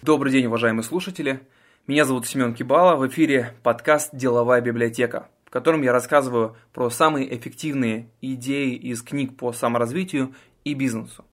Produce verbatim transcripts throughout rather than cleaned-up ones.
Добрый день, уважаемые слушатели. Меня зовут Семен Кибала. В эфире подкаст «Деловая библиотека», в котором я рассказываю про самые эффективные идеи из книг по саморазвитию и бизнесу.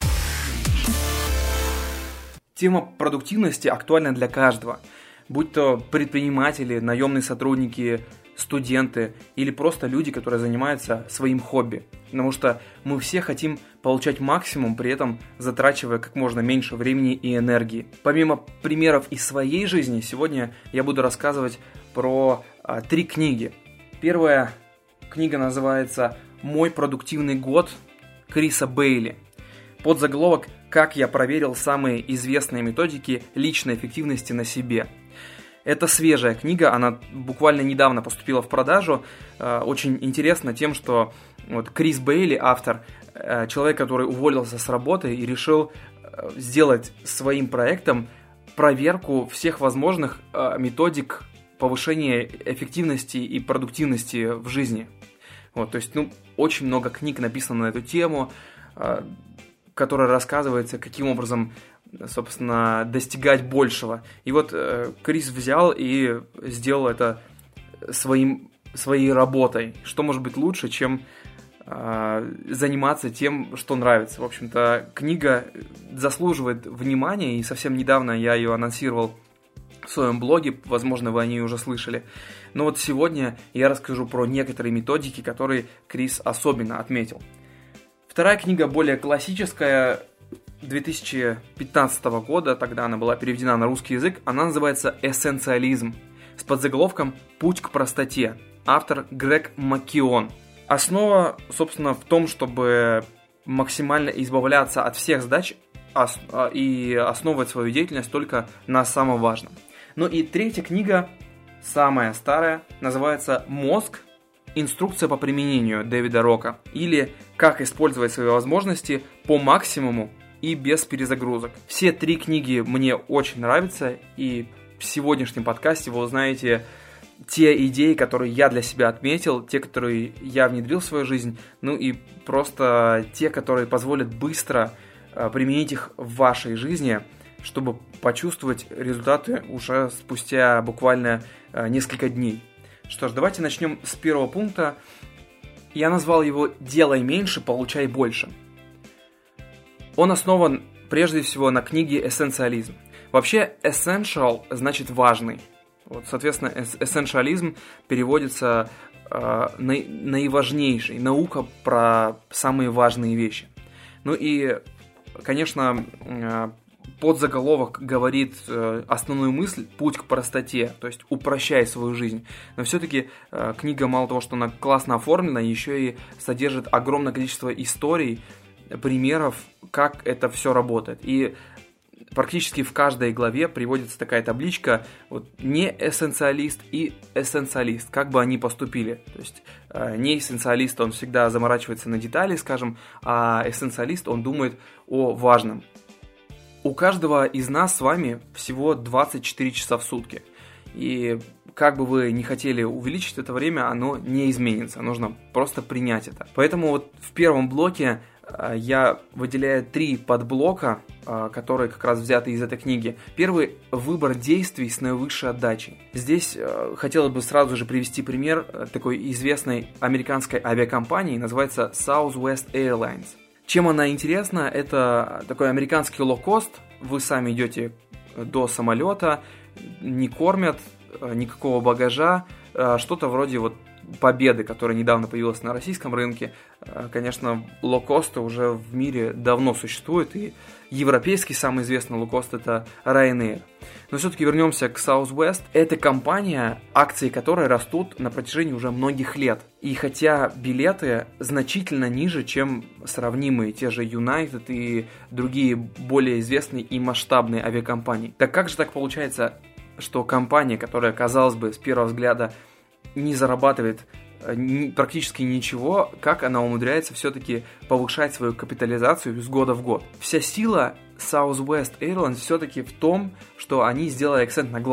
Тема продуктивности актуальна для каждого, будь то предприниматели, наемные сотрудники, студенты или просто люди, которые занимаются своим хобби. Потому что мы все хотим получать максимум, при этом затрачивая как можно меньше времени и энергии. Помимо примеров из своей жизни, сегодня я буду рассказывать про а, три книги. Первая книга называется «Мой продуктивный год» Криса Бейли. Подзаголовок «Как я проверил самые известные методики личной эффективности на себе». Это свежая книга, она буквально недавно поступила в продажу. Очень интересно тем, что вот Крис Бейли, автор, человек, который уволился с работы и решил сделать своим проектом проверку всех возможных методик повышения эффективности и продуктивности в жизни. Вот, то есть, ну, очень много книг написано на эту тему, которая рассказывается, каким образом, собственно, достигать большего. И вот э, Крис взял и сделал это своим, своей работой. Что может быть лучше, чем э, заниматься тем, что нравится. В общем-то, книга заслуживает внимания, и совсем недавно я ее анонсировал в своем блоге, возможно, вы о ней уже слышали. Но вот сегодня я расскажу про некоторые методики, которые Крис особенно отметил. Вторая книга более классическая, две тысячи пятнадцатого года, тогда она была переведена на русский язык, она называется «Эссенциализм» с подзаголовком «Путь к простоте». Автор Грег Маккион. Основа, собственно, в том, чтобы максимально избавляться от всех задач и основывать свою деятельность только на самом важном. Ну и третья книга, самая старая, называется «Мозг. Инструкция по применению» Дэвида Рока, или «Как использовать свои возможности по максимуму и без перезагрузок». Все три книги мне очень нравятся, и в сегодняшнем подкасте вы узнаете те идеи, которые я для себя отметил, те, которые я внедрил в свою жизнь, ну и просто те, которые позволят быстро применить их в вашей жизни, чтобы почувствовать результаты уже спустя буквально несколько дней. Что ж, давайте начнем с первого пункта. Я назвал его «Делай меньше, получай больше». Он основан прежде всего на книге «Эссенциализм». Вообще, essential значит «важный». Вот, соответственно, эссенциализм переводится э, на, наиважнейший, наука про самые важные вещи. Ну и, конечно, э, подзаголовок говорит э, основную мысль «Путь к простоте», то есть упрощай свою жизнь. Но все-таки э, книга, мало того, что она классно оформлена, еще и содержит огромное количество историй, примеров, как это все работает. И практически в каждой главе приводится такая табличка, вот, не эссенциалист и эссенциалист, как бы они поступили. То есть э, не эссенциалист, он всегда заморачивается на детали, скажем, а эссенциалист, он думает о важном. У каждого из нас с вами всего двадцать четыре часа в сутки. И как бы вы ни хотели увеличить это время, оно не изменится. Нужно просто принять это. Поэтому вот в первом блоке я выделяю три подблока, которые как раз взяты из этой книги. Первый – выбор действий с наивысшей отдачей. Здесь хотелось бы сразу же привести пример такой известной американской авиакомпании, называется Southwest Airlines. Чем она интересна? Это такой американский лоукост. Вы сами идете до самолета, не кормят, никакого багажа, что-то вроде вот Победы, которая недавно появилась на российском рынке. Конечно, лоукосты уже в мире давно существуют, и европейский самый известный лоукост — это Ryanair. Но все-таки вернемся к Southwest. Это компания, акции которой растут на протяжении уже многих лет. И хотя билеты значительно ниже, чем сравнимые те же United и другие более известные и масштабные авиакомпании. Так как же так получается, что компания, которая, казалось бы, с первого взгляда не зарабатывает практически ничего, как она умудряется все-таки повышать свою капитализацию с года в год? Вся сила Southwest Airlines все-таки в том, что они сделали акцент на главном.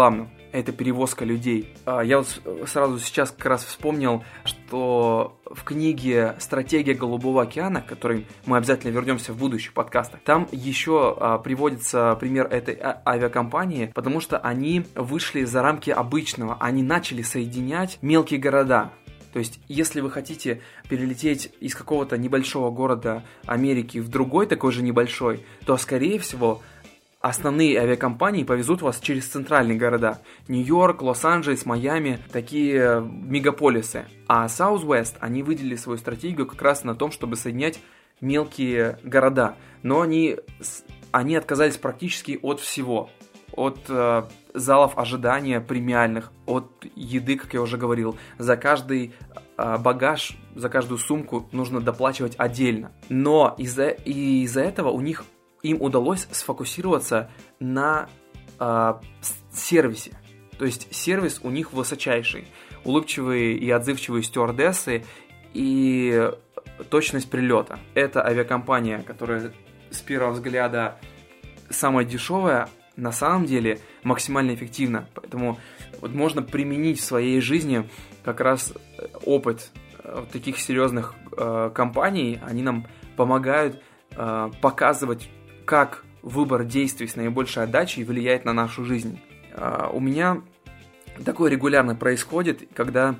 это перевозка людей. Я вот сразу сейчас как раз вспомнил, что в книге «Стратегия Голубого океана», к которой мы обязательно вернемся в будущих подкастах, там еще приводится пример этой авиакомпании, потому что они вышли за рамки обычного, они начали соединять мелкие города. То есть, если вы хотите перелететь из какого-то небольшого города Америки в другой такой же небольшой, то, скорее всего, основные авиакомпании повезут вас через центральные города. Нью-Йорк, Лос-Анджелес, Майами, такие мегаполисы. А Southwest, они выделили свою стратегию как раз на том, чтобы соединять мелкие города. Но они, они отказались практически от всего. От э, залов ожидания премиальных, от еды, как я уже говорил. За каждый э, багаж, за каждую сумку нужно доплачивать отдельно. Но из-за, из-за этого у них им удалось сфокусироваться на э, сервисе. То есть сервис у них высочайший. Улыбчивые и отзывчивые стюардессы и точность прилета. Это авиакомпания, которая с первого взгляда самая дешевая, на самом деле максимально эффективна. Поэтому вот можно применить в своей жизни как раз опыт таких серьезных э, компаний. Они нам помогают э, показывать, как выбор действий с наибольшей отдачей влияет на нашу жизнь. Uh, у меня такое регулярно происходит, когда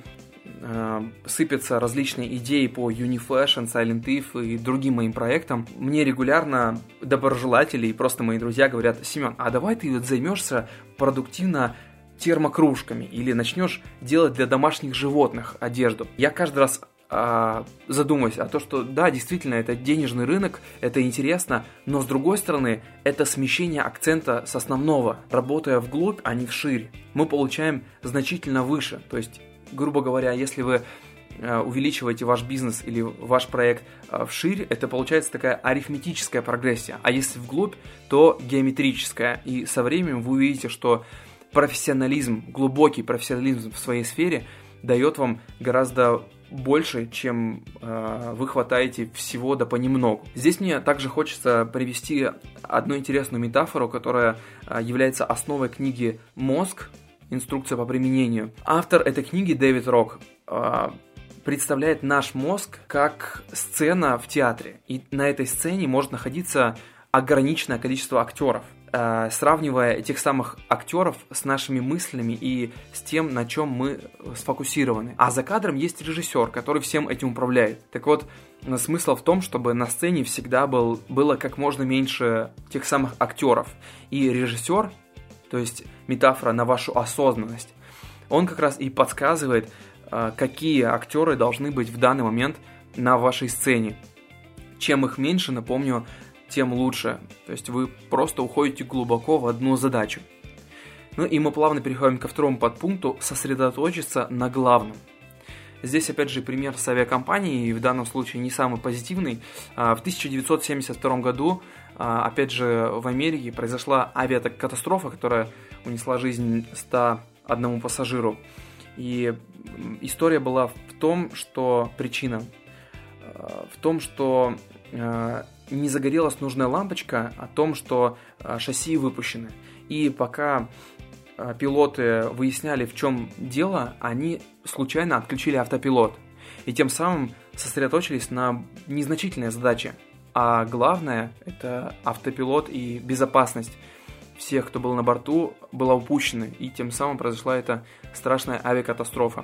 uh, сыпятся различные идеи по Uniflash, Silent If и другим моим проектам. Мне регулярно доброжелатели и просто мои друзья говорят: Семен, а давай ты вот займешься продуктивно термокружками или начнешь делать для домашних животных одежду. Я каждый раз задумаюсь о том, что да, действительно, это денежный рынок, это интересно, но с другой стороны, это смещение акцента с основного. Работая вглубь, а не вширь, мы получаем значительно выше. То есть, грубо говоря, если вы увеличиваете ваш бизнес или ваш проект вширь, это получается такая арифметическая прогрессия, а если вглубь, то геометрическая. И со временем вы увидите, что профессионализм, глубокий профессионализм в своей сфере дает вам гораздо больше, чем э, вы хватаете всего да понемногу. Здесь мне также хочется привести одну интересную метафору, которая э, является основой книги «Мозг. Инструкция по применению». Автор этой книги, Дэвид Рок, э, представляет наш мозг как сцена в театре. И на этой сцене может находиться ограниченное количество актеров. Сравнивая этих самых актеров с нашими мыслями и с тем, на чем мы сфокусированы. А за кадром есть режиссер, который всем этим управляет. Так вот, смысл в том, чтобы на сцене всегда был, было как можно меньше тех самых актеров. И режиссер, то есть метафора на вашу осознанность, он как раз и подсказывает, какие актеры должны быть в данный момент на вашей сцене. Чем их меньше, напомню, тем лучше. То есть вы просто уходите глубоко в одну задачу. Ну и мы плавно переходим ко второму подпункту: сосредоточиться на главном. Здесь опять же пример с авиакомпанией, в данном случае не самый позитивный. В тысяча девятьсот семьдесят втором году, опять же в Америке, произошла авиакатастрофа, которая унесла жизнь ста одному пассажиру. И история была в том, что причина в том, что не загорелась нужная лампочка о том, что шасси выпущены. И пока пилоты выясняли, в чем дело, они случайно отключили автопилот. И тем самым сосредоточились на незначительной задаче. А главное, это автопилот и безопасность всех, кто был на борту, была упущена. И тем самым произошла эта страшная авиакатастрофа.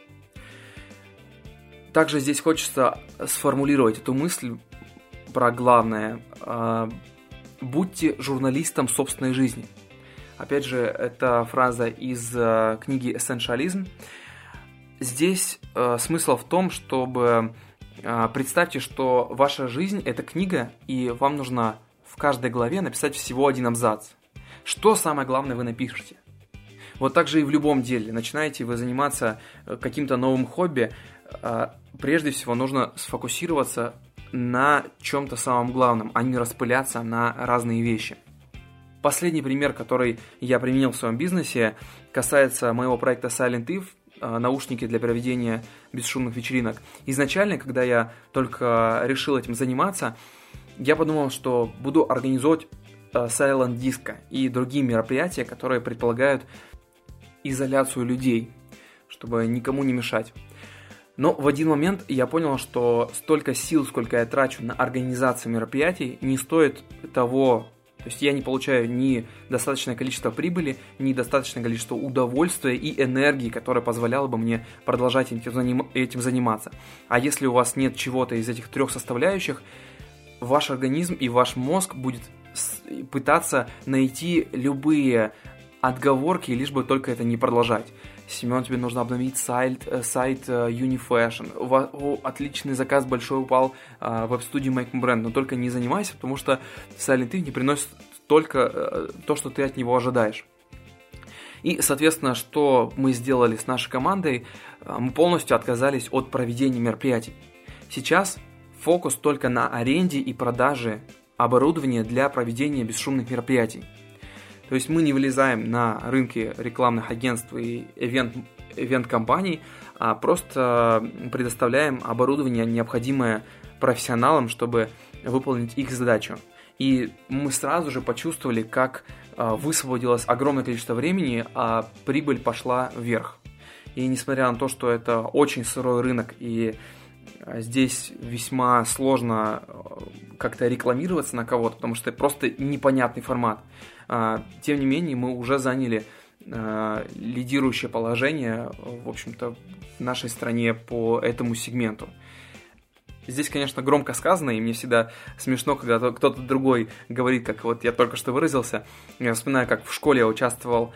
Также здесь хочется сформулировать эту мысль про главное. Будьте журналистом собственной жизни. Опять же, это фраза из книги «Эссенциализм». Здесь смысл в том, чтобы представьте, что ваша жизнь – это книга, и вам нужно в каждой главе написать всего один абзац. Что самое главное вы напишете? Вот так же и в любом деле. Начинаете вы заниматься каким-то новым хобби, прежде всего нужно сфокусироваться на чем-то самом главном, а не распыляться на разные вещи. Последний пример, который я применил в своем бизнесе, касается моего проекта Silent If, наушники для проведения бесшумных вечеринок. Изначально, когда я только решил этим заниматься, я подумал, что буду организовывать Silent Disco и другие мероприятия, которые предполагают изоляцию людей, чтобы никому не мешать. Но в один момент я понял, что столько сил, сколько я трачу на организацию мероприятий, не стоит того. То есть я не получаю ни достаточное количество прибыли, ни достаточное количество удовольствия и энергии, которое позволяло бы мне продолжать этим заниматься. А если у вас нет чего-то из этих трех составляющих, ваш организм и ваш мозг будет пытаться найти любые отговорки, лишь бы только это не продолжать. Семен, тебе нужно обновить сайт, сайт Unifashion. У вас о, отличный заказ большой упал в веб-студию Make My Brand, но только не занимайся, потому что Silent If не приносит только то, что ты от него ожидаешь. И, соответственно, что мы сделали с нашей командой, мы полностью отказались от проведения мероприятий. Сейчас фокус только на аренде и продаже оборудования для проведения бесшумных мероприятий. То есть мы не влезаем на рынки рекламных агентств и ивент, ивент-компаний, а просто предоставляем оборудование, необходимое профессионалам, чтобы выполнить их задачу. И мы сразу же почувствовали, как высвободилось огромное количество времени, а прибыль пошла вверх. И несмотря на то, что это очень сырой рынок, и здесь весьма сложно как-то рекламироваться на кого-то, потому что это просто непонятный формат. Тем не менее, мы уже заняли лидирующее положение, в общем-то, в нашей стране по этому сегменту. Здесь, конечно, громко сказано, и мне всегда смешно, когда кто-то другой говорит, как вот я только что выразился. Я вспоминаю, как в школе я участвовал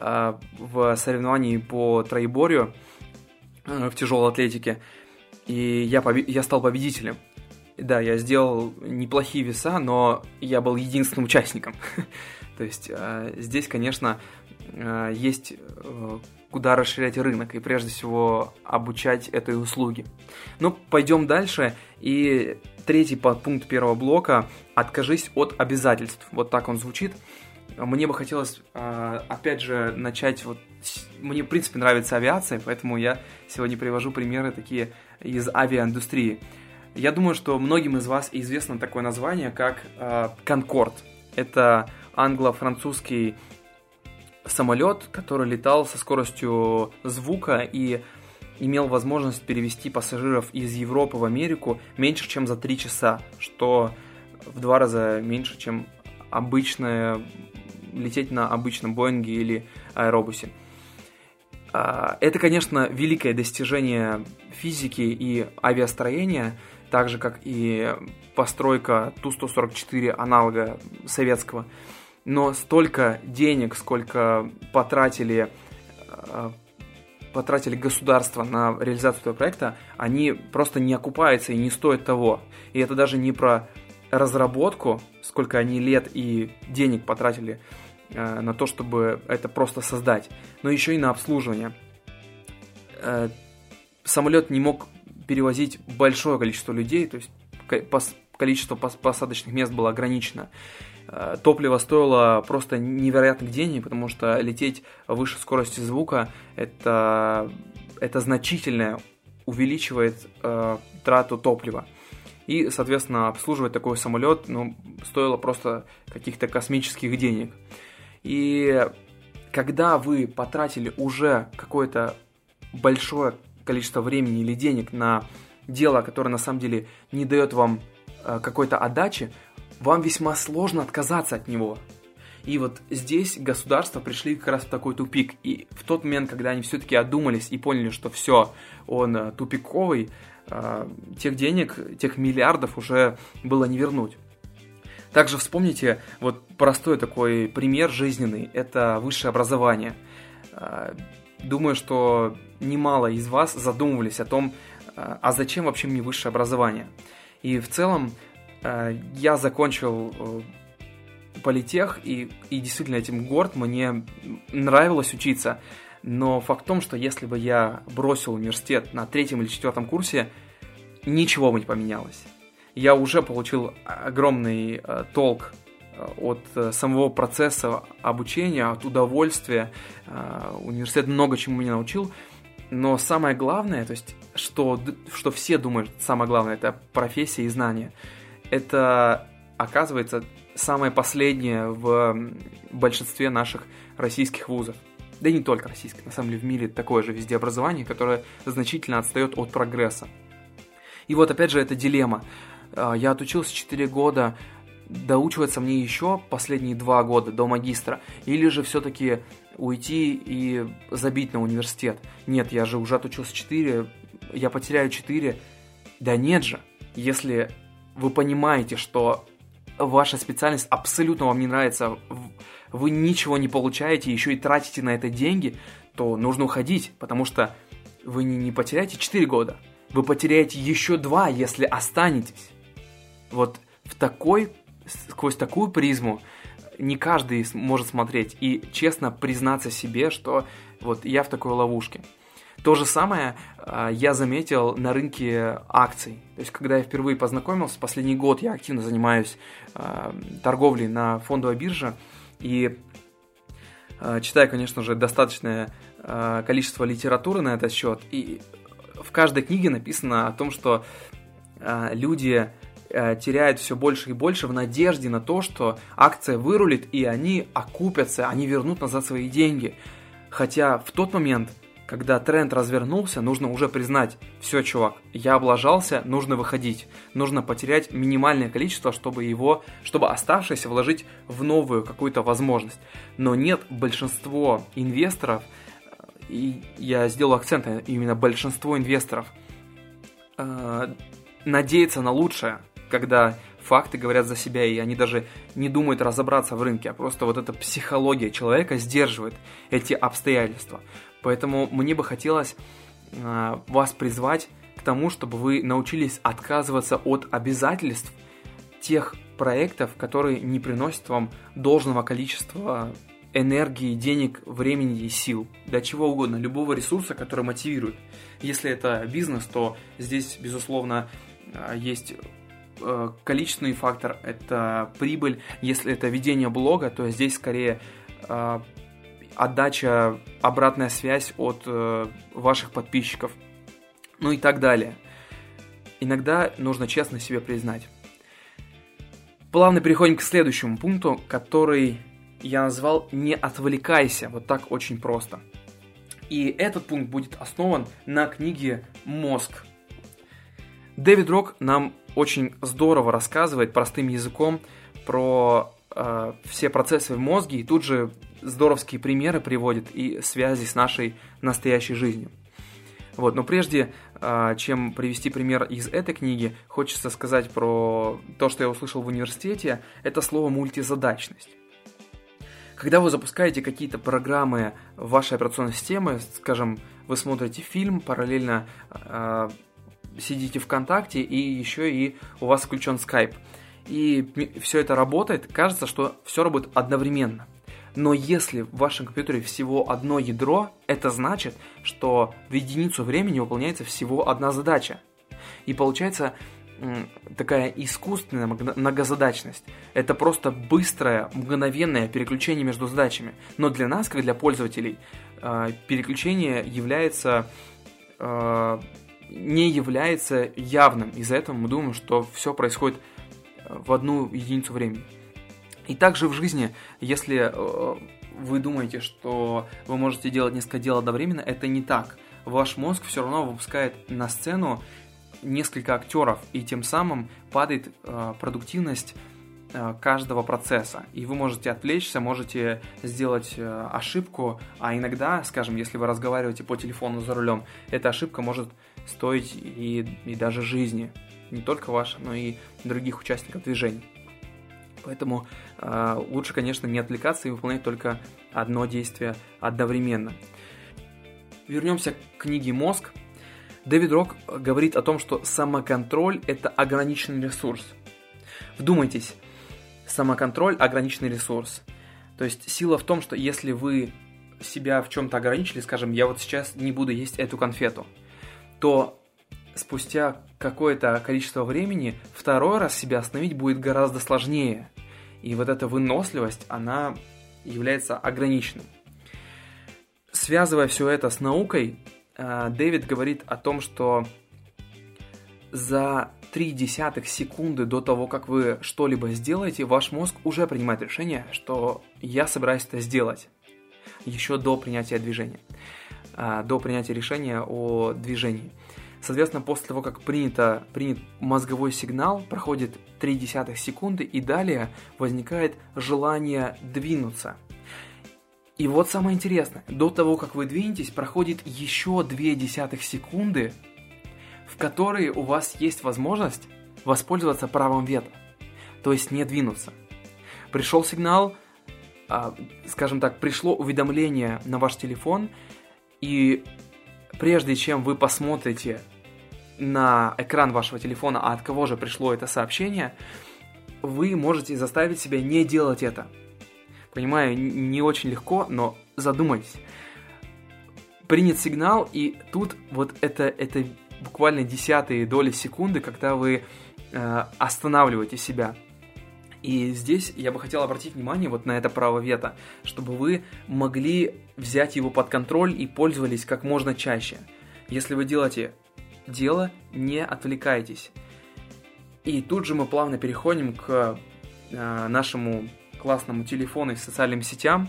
в соревновании по троеборью в тяжелой атлетике, и я, побед... я стал победителем. Да, я сделал неплохие веса, но я был единственным участником. То есть э, здесь, конечно, э, есть э, куда расширять рынок и прежде всего обучать этой услуге. Ну, пойдем дальше. И третий подпункт первого блока – откажись от обязательств. Вот так он звучит. Мне бы хотелось, э, опять же, начать вот... Мне, в принципе, нравится авиация, поэтому я сегодня привожу примеры такие из авиаиндустрии. Я думаю, что многим из вас известно такое название, как э, Concorde. Это англо-французский самолет, который летал со скоростью звука и имел возможность перевезти пассажиров из Европы в Америку меньше, чем за три часа, что в два раза меньше, чем обычное, лететь на обычном Боинге или аэробусе. Это, конечно, великое достижение физики и авиастроения, так же, как и постройка Ту сто сорок четыре аналога советского. Но столько денег, сколько потратили, потратили государство на реализацию этого проекта, они просто не окупаются и не стоят того. И это даже не про разработку, сколько они лет и денег потратили на то, чтобы это просто создать, но еще и на обслуживание. Самолет не мог перевозить большое количество людей, то есть количество посадочных мест было ограничено. Топливо стоило просто невероятных денег, потому что лететь выше скорости звука это, это значительно увеличивает э, трату топлива. И, соответственно, обслуживать такой самолет ну, стоило просто каких-то космических денег. И когда вы потратили уже какое-то большое количество времени или денег на дело, которое на самом деле не дает вам э, какой-то отдачи, вам весьма сложно отказаться от него. И вот здесь государства пришли как раз в такой тупик. И в тот момент, когда они все-таки одумались и поняли, что все, он тупиковый, э, тех денег, тех миллиардов уже было не вернуть. Также вспомните вот простой такой пример жизненный. Это высшее образование. Э, думаю, что немало из вас задумывались о том, э, а зачем вообще мне высшее образование. И в целом я закончил политех и, и действительно этим горд, мне нравилось учиться, но факт в том, что если бы я бросил университет на третьем или четвертом курсе, ничего бы не поменялось. Я уже получил огромный э, толк от э, самого процесса обучения, от удовольствия, э, университет много чему меня научил, но самое главное, то есть, что, что все думают, самое главное, это профессия и знания. Это, оказывается, самое последнее в большинстве наших российских вузов. да и не только российское, на самом деле в мире такое же везде образование, которое значительно отстает от прогресса. И вот опять же эта дилемма. Я отучился четыре года, доучиваться мне еще последние два года до магистра, или же все-таки уйти и забить на университет. Нет, я же уже отучился четыре, я потеряю четыре. Да нет же, если вы понимаете, что ваша специальность абсолютно вам не нравится, вы ничего не получаете, еще и тратите на это деньги, то нужно уходить, потому что вы не, не потеряете четыре года, вы потеряете еще два, если останетесь. Вот в такой, сквозь такую призму не каждый может смотреть и честно признаться себе, что вот я в такой ловушке. То же самое э, я заметил на рынке акций. То есть, когда я впервые познакомился, последний год я активно занимаюсь э, торговлей на фондовой бирже и э, читаю, конечно же, достаточное э, количество литературы на этот счет. И в каждой книге написано о том, что э, люди э, теряют все больше и больше в надежде на то, что акция вырулит и они окупятся, они вернут назад свои деньги. Хотя в тот момент, когда тренд развернулся, нужно уже признать: все, чувак, я облажался, нужно выходить. Нужно потерять минимальное количество, чтобы его, чтобы оставшееся вложить в новую какую-то возможность. Но нет, большинство инвесторов, и я сделал акцент на именно большинство инвесторов, э, надеется на лучшее, когда факты говорят за себя, и они даже не думают разобраться в рынке, а просто вот эта психология человека сдерживает эти обстоятельства. Поэтому мне бы хотелось э, вас призвать к тому, чтобы вы научились отказываться от обязательств тех проектов, которые не приносят вам должного количества энергии, денег, времени и сил, для чего угодно, любого ресурса, который мотивирует. Если это бизнес, то здесь, безусловно, э, есть э, количественный фактор, это прибыль. Если это ведение блога, то здесь скорее э, отдача, обратная связь от э, ваших подписчиков, ну и так далее. Иногда нужно честно себе признать. Плавно переходим к следующему пункту, который я назвал «Не отвлекайся», вот так очень просто. И этот пункт будет основан на книге «Мозг». Дэвид Рок нам очень здорово рассказывает простым языком про э, все процессы в мозге, и тут же здоровские примеры приводит и связи с нашей настоящей жизнью. Вот, но прежде, э, чем привести пример из этой книги, хочется сказать про то, что я услышал в университете, это слово «мультизадачность». Когда вы запускаете какие-то программы в вашей операционной системе, скажем, вы смотрите фильм, параллельно э, сидите ВКонтакте, и еще и у вас включен Skype, и все это работает, кажется, что все работает одновременно. Но если в вашем компьютере всего одно ядро, это значит, что в единицу времени выполняется всего одна задача. И получается такая искусственная многозадачность. Это просто быстрое, мгновенное переключение между задачами. Но для нас, как для пользователей, переключение является, не является явным. Из-за этого мы думаем, что все происходит в одну единицу времени. И также в жизни, если вы думаете, что вы можете делать несколько дел одновременно, это не так. Ваш мозг все равно выпускает на сцену несколько актеров, и тем самым падает э, продуктивность э, каждого процесса. И вы можете отвлечься, можете сделать э, ошибку, а иногда, скажем, если вы разговариваете по телефону за рулем, эта ошибка может стоить и, и даже жизни. Не только ваша, но и других участников движения. Поэтому э, лучше, конечно, не отвлекаться и выполнять только одно действие одновременно. Вернемся к книге «Мозг». Дэвид Рок говорит о том, что самоконтроль – это ограниченный ресурс. Вдумайтесь, самоконтроль – ограниченный ресурс. То есть сила в том, что если вы себя в чем-то ограничили, скажем, я вот сейчас не буду есть эту конфету, то спустя какое-то количество времени второй раз себя остановить будет гораздо сложнее. И вот эта выносливость, она является ограниченной. Связывая все это с наукой, Дэвид говорит о том, что за три десятых секунды до того, как вы что-либо сделаете, ваш мозг уже принимает решение, что я собираюсь это сделать. еще до принятия движения, до принятия решения о движении. Соответственно, после того, как принято, принят мозговой сигнал, проходит три десятых секунды, и далее возникает желание двинуться. И вот самое интересное, до того, как вы двинетесь, проходит еще две десятых секунды, в которые у вас есть возможность воспользоваться правом вето, то есть не двинуться. Пришел сигнал, скажем так, пришло уведомление на ваш телефон, и прежде чем вы посмотрите на экран вашего телефона, а от кого же пришло это сообщение, вы можете заставить себя не делать это. Понимаю, не очень легко, но задумайтесь. Принят сигнал, и тут вот это, это буквально десятые доли секунды, когда вы э, останавливаете себя. И здесь я бы хотел обратить внимание вот на это право вето, чтобы вы могли взять его под контроль и пользовались как можно чаще. Если вы делаете дело, не отвлекайтесь. И тут же мы плавно переходим к э, нашему классному телефону и социальным сетям.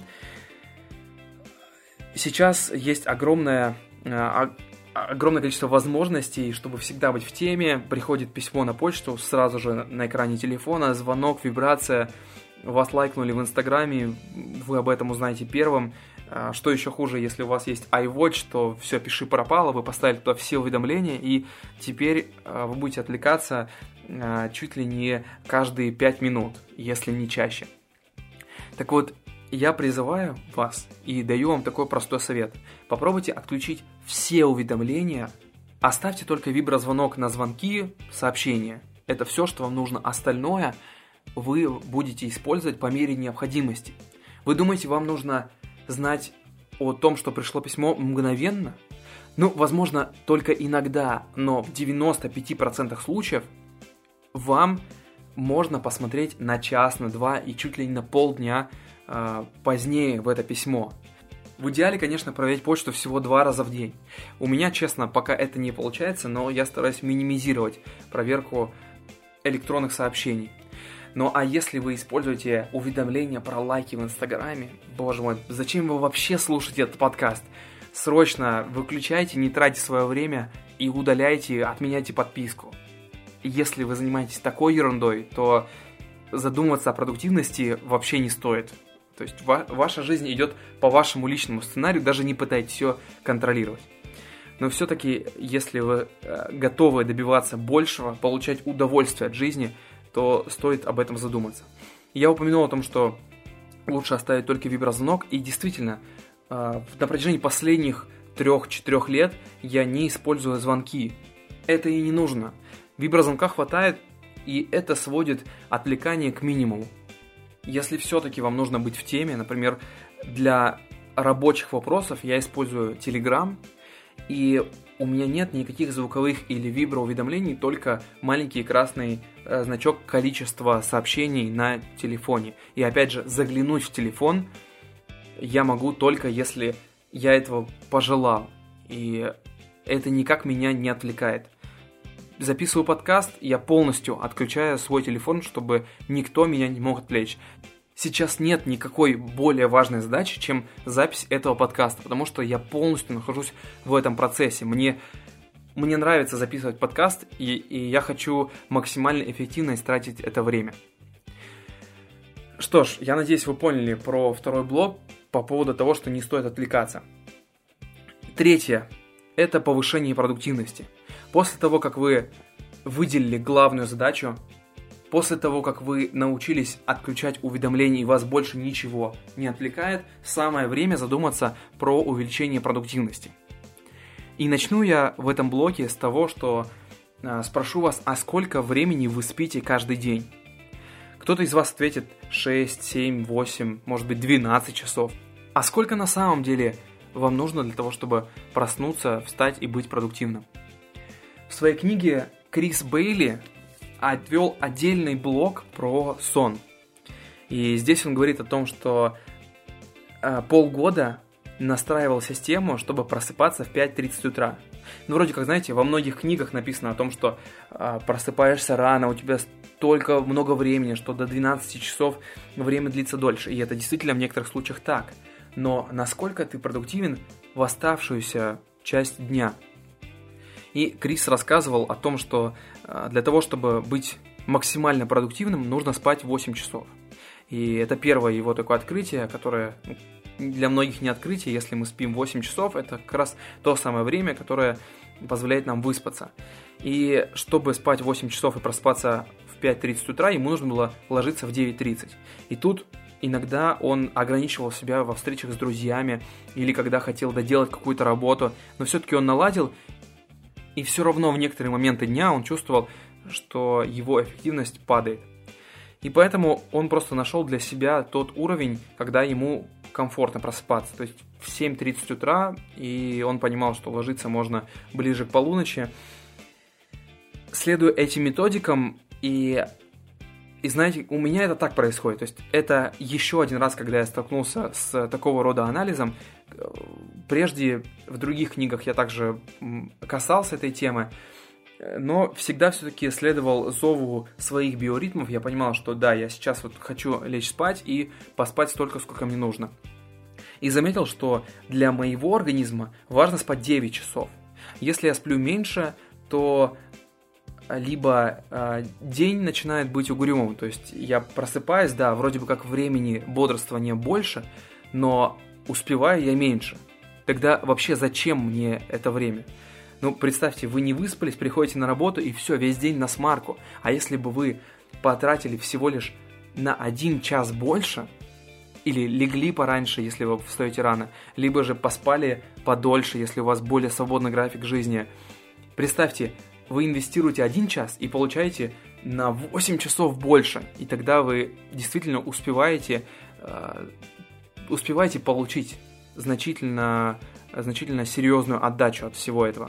Сейчас есть огромное, э, огромное количество возможностей, чтобы всегда быть в теме. Приходит письмо на почту, сразу же на экране телефона, звонок, вибрация. Вас лайкнули в Инстаграме, вы об этом узнаете первым. Что еще хуже, если у вас есть iWatch, то все, пиши пропало, вы поставили туда все уведомления, и теперь вы будете отвлекаться чуть ли не каждые пять минут, если не чаще. Так вот, я призываю вас и даю вам такой простой совет. Попробуйте отключить все уведомления, оставьте только виброзвонок на звонки, сообщения. Это все, что вам нужно. Остальное вы будете использовать по мере необходимости. Вы думаете, вам нужно знать о том, что пришло письмо мгновенно? Ну, возможно, только иногда, но в девяноста пяти процентах случаев вам можно посмотреть на час, на два и чуть ли не на полдня э, позднее в это письмо. В идеале, конечно, проверять почту всего два раза в день. У меня, честно, пока это не получается, но я стараюсь минимизировать проверку электронных сообщений. Ну а если вы используете уведомления про лайки в Инстаграме, боже мой, зачем вы вообще слушаете этот подкаст? Срочно выключайте, не тратьте свое время и удаляйте, отменяйте подписку. Если вы занимаетесь такой ерундой, то задумываться о продуктивности вообще не стоит. То есть ва- ваша жизнь идет по вашему личному сценарию, даже не пытайтесь ее контролировать. Но все-таки, если вы э, готовы добиваться большего, получать удовольствие от жизни, то стоит об этом задуматься. Я упомянул о том, что лучше оставить только виброзвонок, и действительно, э, на протяжении последних трех-четырех лет я не использую звонки. Это и не нужно. Виброзвонка хватает, и это сводит отвлекание к минимуму. Если все-таки вам нужно быть в теме, например, для рабочих вопросов я использую Telegram, и у меня нет никаких звуковых или виброуведомлений, только маленький красный э, значок количества сообщений на телефоне. И опять же, заглянуть в телефон я могу только если я этого пожелал. И это никак меня не отвлекает. Записываю подкаст, я полностью отключаю свой телефон, чтобы никто меня не мог отвлечь. Сейчас нет никакой более важной задачи, чем запись этого подкаста, потому что я полностью нахожусь в этом процессе. Мне, мне нравится записывать подкаст, и, и я хочу максимально эффективно истратить это время. Что ж, я надеюсь, вы поняли про второй блок по поводу того, что не стоит отвлекаться. Третье – это повышение продуктивности. После того, как вы выделили главную задачу, после того, как вы научились отключать уведомления и вас больше ничего не отвлекает, самое время задуматься про увеличение продуктивности. И начну я в этом блоке с того, что э, спрошу вас, а сколько времени вы спите каждый день? Кто-то из вас ответит шесть, семь, восемь, может быть двенадцать часов. А сколько на самом деле вам нужно для того, чтобы проснуться, встать и быть продуктивным? В своей книге Крис Бейли отвел отдельный блок про сон. И здесь он говорит о том, что э, полгода настраивал систему, чтобы просыпаться в пять тридцать утра. Ну, вроде как, знаете, во многих книгах написано о том, что э, просыпаешься рано, у тебя столько много времени, что до двенадцати часов время длится дольше. И это действительно в некоторых случаях так. но насколько ты продуктивен в оставшуюся часть дня. И Крис рассказывал о том, что для того, чтобы быть максимально продуктивным, нужно спать восемь часов. И это первое его такое открытие, которое для многих не открытие. Если мы спим восемь часов, это как раз то самое время, которое позволяет нам выспаться. И чтобы спать восемь часов и проспаться в пять тридцать утра, ему нужно было ложиться в девять тридцать. И тут иногда он ограничивал себя во встречах с друзьями или когда хотел доделать какую-то работу, но все-таки он наладил, и все равно в некоторые моменты дня он чувствовал, что его эффективность падает. И поэтому он просто нашел для себя тот уровень, когда ему комфортно просыпаться. То есть в семь тридцать утра, и он понимал, что ложиться можно ближе к полуночи. Следуя этим методикам, и, и знаете, у меня это так происходит. То есть это еще один раз, когда я столкнулся с такого рода анализом. Прежде в других книгах я также касался этой темы, но всегда все-таки следовал зову своих биоритмов. Я понимал, что да, я сейчас вот хочу лечь спать и поспать столько, сколько мне нужно. И заметил, что для моего организма важно спать девять часов. Если я сплю меньше, то либо э, день начинает быть угрюмым, то есть я просыпаюсь, да, вроде бы как времени бодрствования больше, но успеваю я меньше. Тогда вообще зачем мне это время? Ну, представьте, вы не выспались, приходите на работу и все, весь день на смарку. А если бы вы потратили всего лишь на один час больше, или легли пораньше, если вы встаете рано, либо же поспали подольше, если у вас более свободный график жизни. Представьте, вы инвестируете один час и получаете на восемь часов больше, и тогда вы действительно успеваете, э, успеваете получить значительно, значительно серьезную отдачу от всего этого.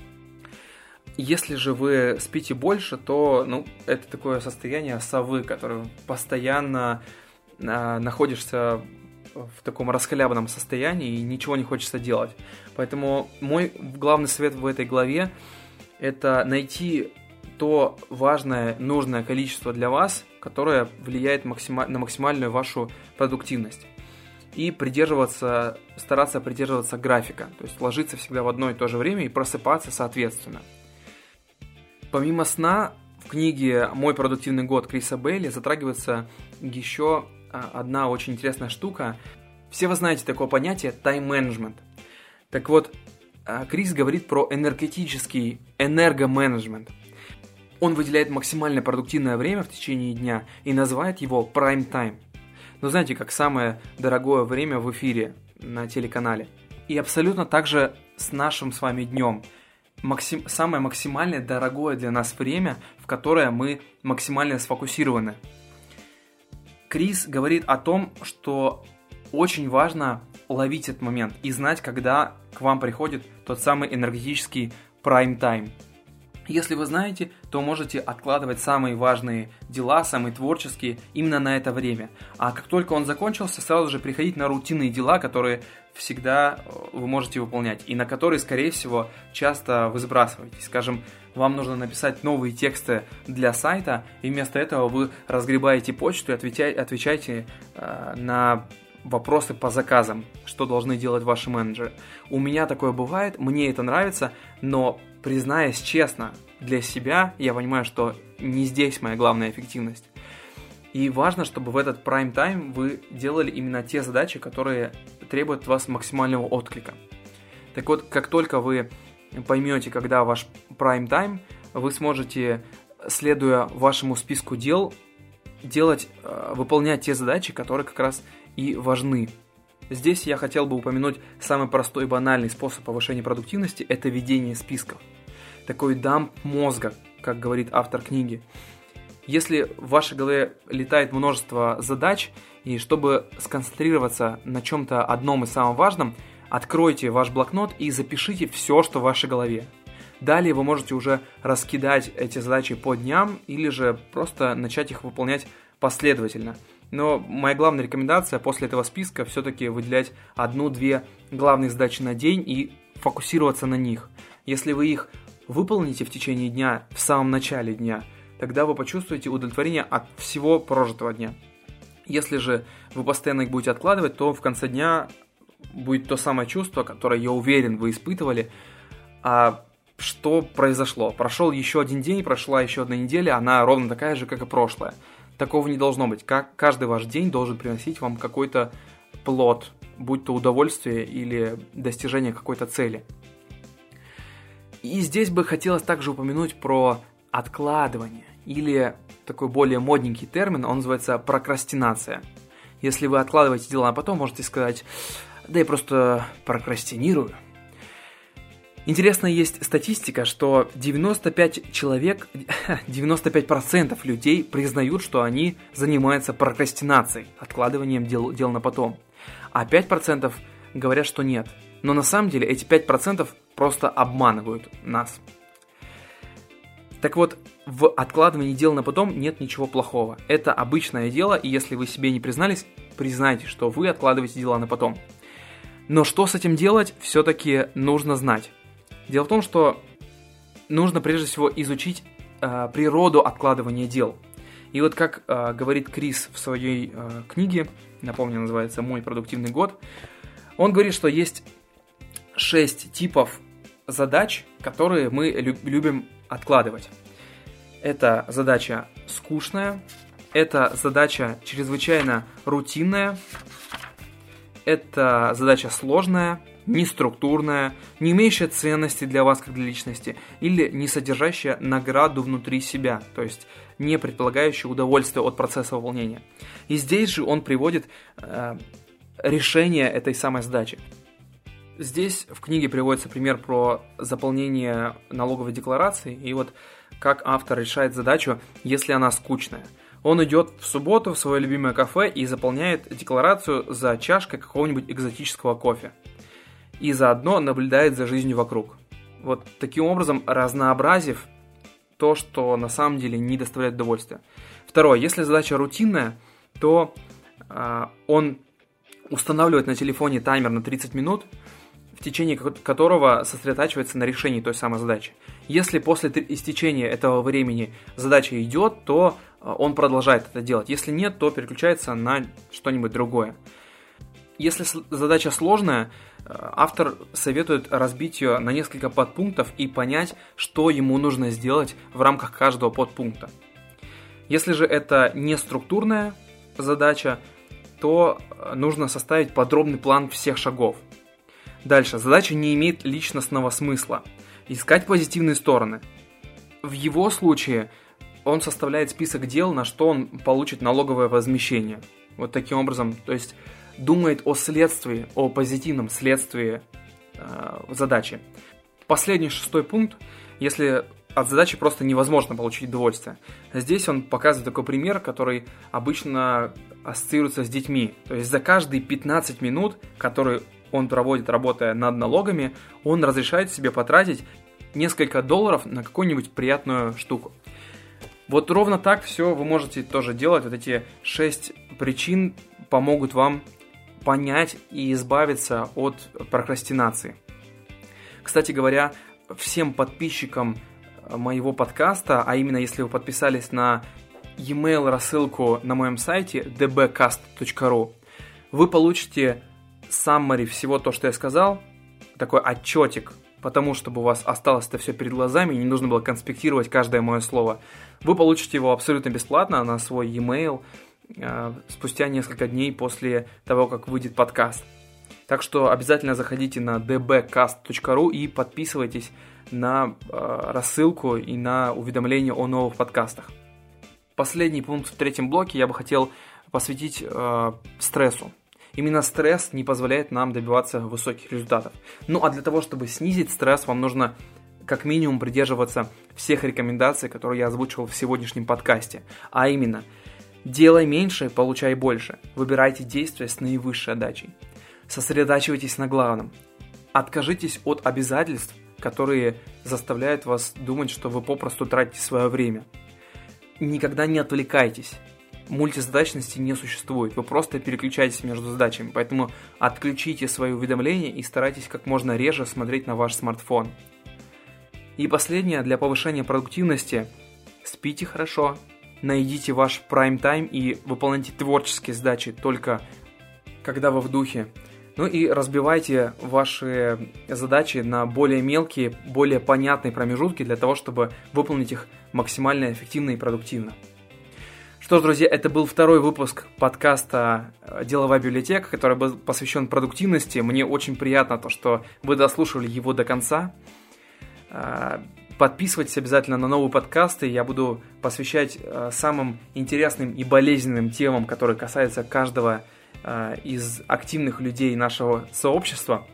Если же вы спите больше, то ну, это такое состояние совы, которое постоянно э, находишься в таком расхлябанном состоянии и ничего не хочется делать. Поэтому мой главный совет в этой главе – это найти то важное, нужное количество для вас, которое влияет максима- на максимальную вашу продуктивность. И придерживаться, стараться придерживаться графика, то есть ложиться всегда в одно и то же время и просыпаться соответственно. Помимо сна, в книге «Мой продуктивный год» Криса Бейли затрагивается еще одна очень интересная штука. Все вы знаете такое понятие тайм-менеджмент. Так вот, Крис говорит про энергетический энергоменеджмент. Он выделяет максимально продуктивное время в течение дня и называет его prime time. Ну, знаете, как самое дорогое время в эфире на телеканале. И абсолютно так же с нашим с вами днем. Максим... Самое максимально дорогое для нас время, в которое мы максимально сфокусированы. Крис говорит о том, что очень важно ловить этот момент и знать, когда к вам приходит тот самый энергетический prime time. Если вы знаете, то можете откладывать самые важные дела, самые творческие, именно на это время. А как только он закончился, сразу же приходить на рутинные дела, которые всегда вы можете выполнять, и на которые, скорее всего, часто вы сбрасываетесь. Скажем, вам нужно написать новые тексты для сайта, и вместо этого вы разгребаете почту и отвечаете э, на вопросы по заказам, что должны делать ваши менеджеры. У меня такое бывает, мне это нравится, но, признаясь честно, для себя я понимаю, что не здесь моя главная эффективность. И важно, чтобы в этот prime time вы делали именно те задачи, которые требуют от вас максимального отклика. Так вот, как только вы поймете, когда ваш prime time, вы сможете, следуя вашему списку дел, делать, выполнять те задачи, которые как раз и важны. Здесь я хотел бы упомянуть самый простой и банальный способ повышения продуктивности – это ведение списков. Такой дамп мозга, как говорит автор книги. Если в вашей голове летает множество задач, и чтобы сконцентрироваться на чем-то одном и самом важном, откройте ваш блокнот и запишите все, что в вашей голове. Далее вы можете уже раскидать эти задачи по дням или же просто начать их выполнять последовательно. Но моя главная рекомендация после этого списка все-таки выделять одну-две главные задачи на день и фокусироваться на них. Если вы их выполните в течение дня, в самом начале дня, тогда вы почувствуете удовлетворение от всего прожитого дня. Если же вы постоянно их будете откладывать, то в конце дня будет то самое чувство, которое, я уверен, вы испытывали. А что произошло? Прошел еще один день, прошла еще одна неделя, она ровно такая же, как и прошлая. Такого не должно быть. Как каждый ваш день должен приносить вам какой-то плод, будь то удовольствие или достижение какой-то цели. И здесь бы хотелось также упомянуть про откладывание, или такой более модненький термин, он называется прокрастинация. Если вы откладываете дела на потом, можете сказать: да я просто прокрастинирую. Интересно, есть статистика, что девяносто пять человек, девяносто пять процентов людей признают, что они занимаются прокрастинацией, откладыванием дел, дел на потом. А пять процентов говорят, что нет. Но на самом деле эти пять процентов просто обманывают нас. Так вот, в откладывании дел на потом нет ничего плохого. Это обычное дело, и если вы себе не признались, признайте, что вы откладываете дела на потом. Но что с этим делать, все-таки нужно знать. Дело в том, что нужно прежде всего изучить э, природу откладывания дел. И вот как э, говорит Крис в своей э, книге, напомню, называется «Мой продуктивный год», он говорит, что есть шесть типов задач, которые мы лю- любим откладывать. Это задача скучная, это задача чрезвычайно рутинная, это задача сложная, неструктурная, не имеющая ценности для вас как для личности, или не содержащая награду внутри себя, то есть не предполагающая удовольствие от процесса выполнения. И здесь же он приводит э, решение этой самой задачи. Здесь в книге приводится пример про заполнение налоговой декларации, и вот как автор решает задачу, если она скучная. Он идет в субботу в свое любимое кафе и заполняет декларацию за чашкой какого-нибудь экзотического кофе. И заодно наблюдает за жизнью вокруг. Вот таким образом разнообразив то, что на самом деле не доставляет удовольствия. Второе. Если задача рутинная, то э, он устанавливает на телефоне таймер на тридцать минут, в течение которого сосредотачивается на решении той самой задачи. Если после истечения этого времени задача идет, то он продолжает это делать. Если нет, то переключается на что-нибудь другое. Если задача сложная, автор советует разбить ее на несколько подпунктов и понять, что ему нужно сделать в рамках каждого подпункта. Если же это не структурная задача, то нужно составить подробный план всех шагов. Дальше. Задача не имеет личностного смысла. Искать позитивные стороны. В его случае он составляет список дел, на что он получит налоговое возмещение. Вот таким образом, то есть думает о следствии, о позитивном следствии э, задачи. Последний, шестой пункт, если от задачи просто невозможно получить удовольствие. Здесь он показывает такой пример, который обычно ассоциируется с детьми. То есть за каждые пятнадцать минут, которые он проводит, работая над налогами, он разрешает себе потратить несколько долларов на какую-нибудь приятную штуку. Вот ровно так все вы можете тоже делать. Вот эти шесть причин помогут вам понять и избавиться от прокрастинации. Кстати говоря, всем подписчикам моего подкаста, а именно если вы подписались на e-mail рассылку на моем сайте ди би каст точка ру, вы получите summary всего то, что я сказал, такой отчетик, потому чтобы у вас осталось это все перед глазами, и не нужно было конспектировать каждое мое слово. Вы получите его абсолютно бесплатно на свой e-mail э, спустя несколько дней после того, как выйдет подкаст. Так что обязательно заходите на ди би каст точка ру и подписывайтесь на э, рассылку и на уведомления о новых подкастах. Последний пункт в третьем блоке я бы хотел посвятить э, стрессу. Именно стресс не позволяет нам добиваться высоких результатов. Ну а для того, чтобы снизить стресс, вам нужно как минимум придерживаться всех рекомендаций, которые я озвучивал в сегодняшнем подкасте. А именно, делай меньше, получай больше. Выбирайте действия с наивысшей отдачей. Сосредотачивайтесь на главном. Откажитесь от обязательств, которые заставляют вас думать, что вы попросту тратите свое время. Никогда не отвлекайтесь. Мультизадачности не существует, вы просто переключаетесь между задачами, поэтому отключите свои уведомления и старайтесь как можно реже смотреть на ваш смартфон. И последнее, для повышения продуктивности: спите хорошо, найдите ваш прайм-тайм и выполняйте творческие задачи только когда вы в духе. Ну и разбивайте ваши задачи на более мелкие, более понятные промежутки для того, чтобы выполнить их максимально эффективно и продуктивно. Что ж, друзья, это был второй выпуск подкаста «Деловая библиотека», который был посвящен продуктивности. Мне очень приятно то, что вы дослушали его до конца. Подписывайтесь обязательно на новые подкасты. Я буду посвящать самым интересным и болезненным темам, которые касаются каждого из активных людей нашего сообщества.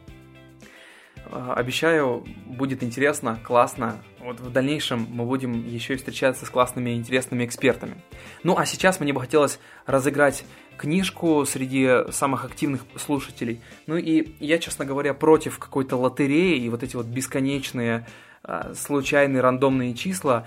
Обещаю, будет интересно, классно. Вот в дальнейшем мы будем еще и встречаться с классными и интересными экспертами. Ну а сейчас мне бы хотелось разыграть книжку среди самых активных слушателей. Ну и я, честно говоря, против какой-то лотереи и вот эти вот бесконечные случайные рандомные числа.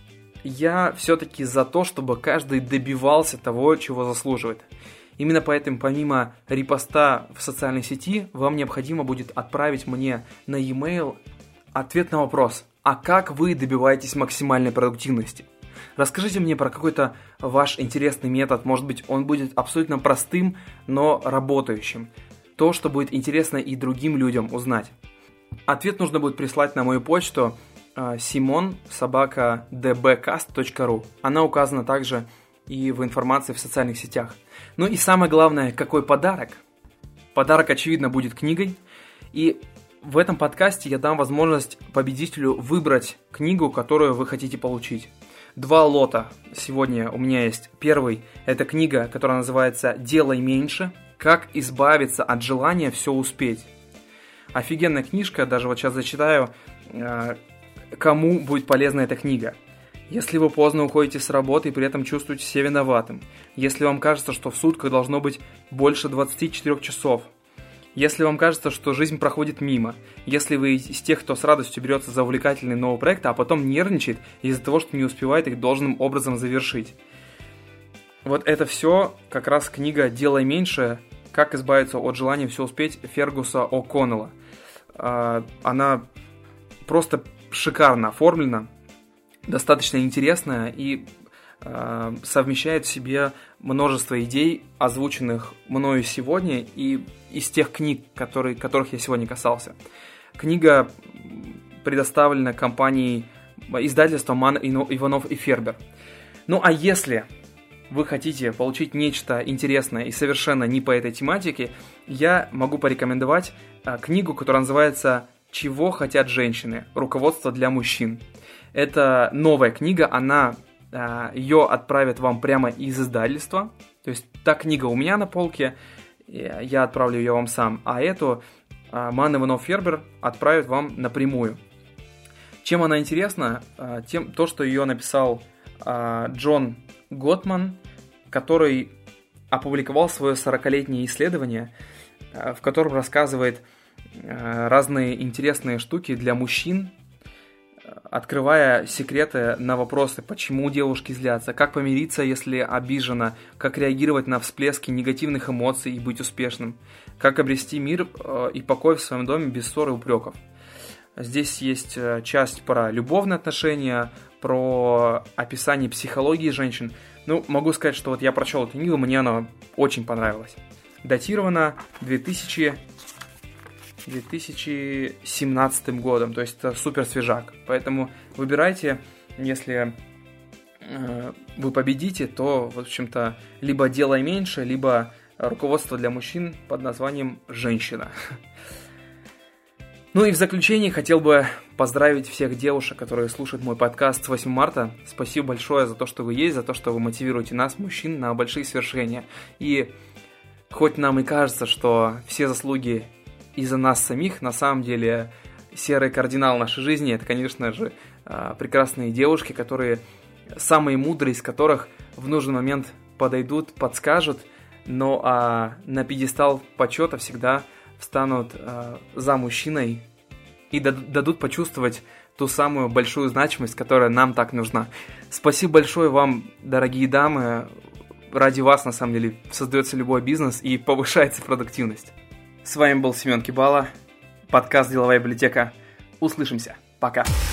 Я все-таки за то, чтобы каждый добивался того, чего заслуживает. Именно поэтому, помимо репоста в социальной сети, вам необходимо будет отправить мне на e-mail ответ на вопрос: а как вы добиваетесь максимальной продуктивности? Расскажите мне про какой-то ваш интересный метод, может быть, он будет абсолютно простым, но работающим. То, что будет интересно и другим людям узнать. Ответ нужно будет прислать на мою почту simon собака ди би каст точка ру. Она указана также и в информации в социальных сетях. Ну и самое главное, какой подарок? Подарок, очевидно, будет книгой. И в этом подкасте я дам возможность победителю выбрать книгу, которую вы хотите получить. Два лота сегодня у меня есть. Первый – это книга, которая называется «Делай меньше. Как избавиться от желания все успеть». Офигенная книжка, даже вот сейчас зачитаю, кому будет полезна эта книга. Если вы поздно уходите с работы и при этом чувствуете себя виноватым. Если вам кажется, что в сутках должно быть больше двадцати четырёх часов. Если вам кажется, что жизнь проходит мимо. Если вы из тех, кто с радостью берется за увлекательный новый проект, а потом нервничает из-за того, что не успевает их должным образом завершить. Вот это все как раз книга «Делай меньше. Как избавиться от желания все успеть» Фергуса О'Коннелла. Она просто шикарно оформлена, достаточно интересная и э, совмещает в себе множество идей, озвученных мною сегодня и из тех книг, которые, которых я сегодня касался. Книга предоставлена компанией, издательством Ман, Иванов и Фербер. Ну а если вы хотите получить нечто интересное и совершенно не по этой тематике, я могу порекомендовать э, книгу, которая называется «Чего хотят женщины? Руководство для мужчин». Это новая книга, она, ее отправят вам прямо из издательства. То есть та книга у меня на полке, я отправлю ее вам сам, а эту Ман Иванов Фербер отправит вам напрямую. Чем она интересна? Тем, то, что ее написал Джон Готман, который опубликовал свое сорокалетнее исследование, в котором рассказывает разные интересные штуки для мужчин, открывая секреты на вопросы, почему девушки злятся, как помириться, если обижена, как реагировать на всплески негативных эмоций и быть успешным, как обрести мир и покой в своем доме без ссор и упреков. Здесь есть часть про любовные отношения, про описание психологии женщин. Ну, могу сказать, что вот я прочел эту книгу, мне она очень понравилась. Датирована две тысячи семнадцатым годом, то есть это супер свежак. Поэтому выбирайте, если э, вы победите, то, в общем-то, либо «Делай меньше», либо руководство для мужчин под названием «Женщина». Ну и в заключение хотел бы поздравить всех девушек, которые слушают мой подкаст с восьмым марта. Спасибо большое за то, что вы есть, за то, что вы мотивируете нас, мужчин, на большие свершения. И хоть нам и кажется, что все заслуги из-за нас самих, на самом деле серый кардинал нашей жизни — это, конечно же, прекрасные девушки, которые, самые мудрые из которых в нужный момент подойдут, подскажут, но а на пьедестал почета всегда встанут а, за мужчиной и дадут почувствовать ту самую большую значимость, которая нам так нужна. Спасибо большое вам, дорогие дамы. Ради вас, на самом деле, создается любой бизнес и повышается продуктивность. С вами был Семен Кибала, подкаст «Деловая библиотека». Услышимся. Пока.